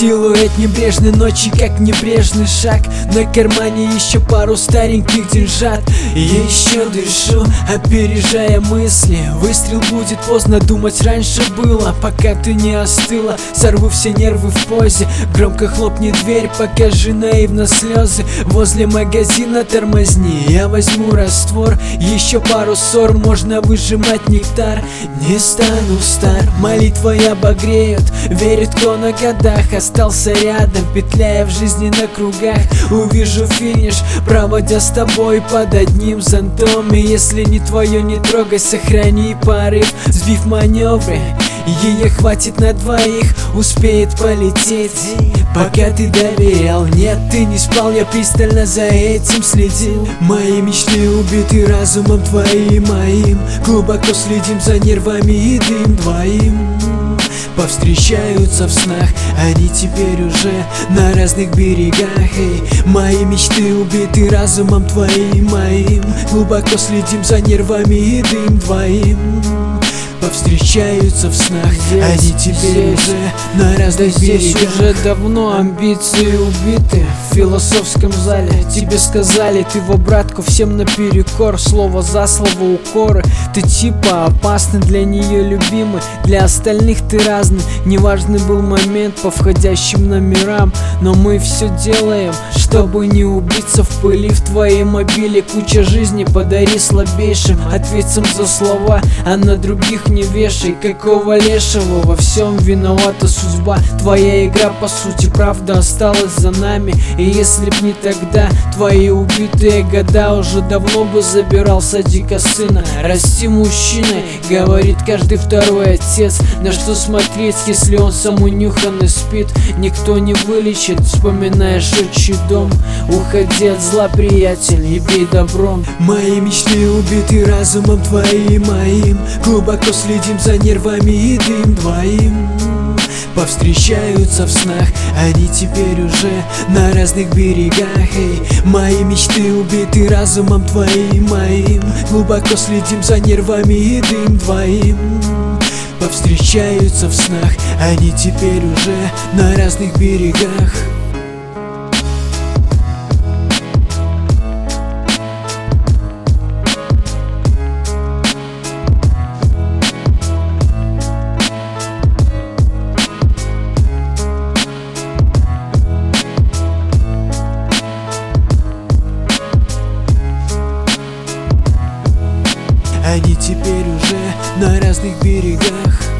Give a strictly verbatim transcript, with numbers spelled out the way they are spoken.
Силуэт небрежной ночи, как небрежный шаг. На кармане еще пару стареньких деньжат. Еще дышу, опережая мысли. Выстрел будет поздно, думать раньше было. Пока ты не остыла, сорву все нервы в позе. Громко хлопни дверь, покажи наивно слезы. Возле магазина тормозни, я возьму раствор. Еще пару ссор, можно выжимать нектар. Не стану стар, молитва обогреют. Верит, кто на годах остался рядом, петляя в жизни на кругах. Увижу финиш, проводя с тобой под одним зонтом. И если не твое, не трогай, сохрани порыв. Сбив маневры, ее хватит на двоих, успеет полететь. Пока ты доверял, нет, ты не спал, я пристально за этим следил. Мои мечты убиты разумом твоим, моим. Глубоко следим за нервами и дым двоим. Повстречаются в снах, они теперь уже на разных берегах. Эй, мои мечты убиты разумом твоим, моим. Глубоко следим за нервами и дым двоим. Повстречаются в снах, здесь, они теперь здесь, уже на разных да берегах. Здесь уже давно амбиции убиты в философском зале. Тебе сказали, ты в обратку, всем наперекор. Слово за слово укоры. Ты типа опасный, для нее любимый. Для остальных ты разный. Неважный был момент по входящим номерам, но мы все делаем, чтобы не убиться в пыли. В твоей мобиле куча жизни, подари слабейшим. Ответим за слова, а на других не вешай. Какого лешего, во всем виновата судьба. Твоя игра по сути правда осталась за нами. И если б не тогда, твои убитые года уже давно бы забирал садика сына. Расти мужчиной, говорит каждый второй отец. На что смотреть, если он сам унюханный спит? Никто не вылечит, вспоминаешь отчий дом. Уходи от зла, приятель, и бей добром. Мои мечты убиты разумом твоим, моим. Глубоко следим за нервами и дым двоим. Повстречаются в снах, они теперь уже на разных берегах. Эй, мои мечты убиты разумом твоим, моим. Глубоко следим за нервами и дым двоим. Повстречаются в снах, они теперь уже на разных берегах. Они теперь уже на разных берегах.